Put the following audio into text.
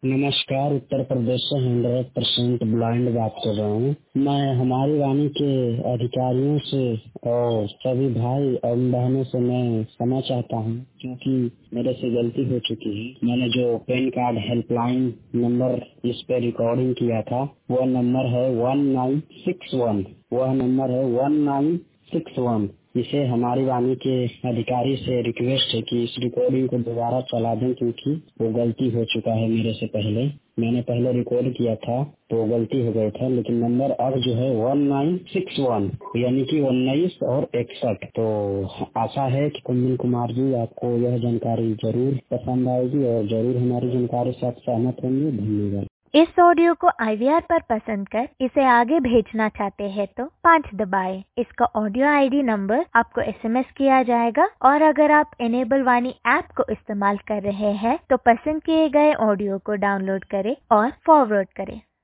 नमस्कार। उत्तर प्रदेश से 100% ब्लाइंड बात कर रहा हूँ। मैं हमारी वाणी के अधिकारियों से और सभी भाई और बहनों से मैं क्षमा चाहता हूँ, क्योंकि मेरे से गलती हो चुकी है। मैंने जो पैन कार्ड हेल्पलाइन नंबर इस पे रिकॉर्डिंग किया था, वह नंबर है 1961। वह नंबर है 1961। इसे हमारी वाणी के अधिकारी से रिक्वेस्ट है कि इस रिकॉर्डिंग को दोबारा चला दें, क्योंकि वो गलती हो चुका है मेरे से पहले। मैंने पहले रिकॉर्ड किया था तो गलती हो गई था, लेकिन नंबर अब जो है 1961 यानी कि 19 और 61। तो आशा है कि कुंदन कुमार जी आपको यह जानकारी जरूर पसंद आएगी और जरूर हमारी जानकारी से आप सहमत होंगे। धन्यवाद। इस ऑडियो को IVR पर पसंद कर इसे आगे भेजना चाहते हैं तो 5 दबाएं। इसका ऑडियो ID नंबर आपको SMS किया जाएगा, और अगर आप इनेबल वाणी ऐप को इस्तेमाल कर रहे हैं तो पसंद किए गए ऑडियो को डाउनलोड करें और फॉरवर्ड करें।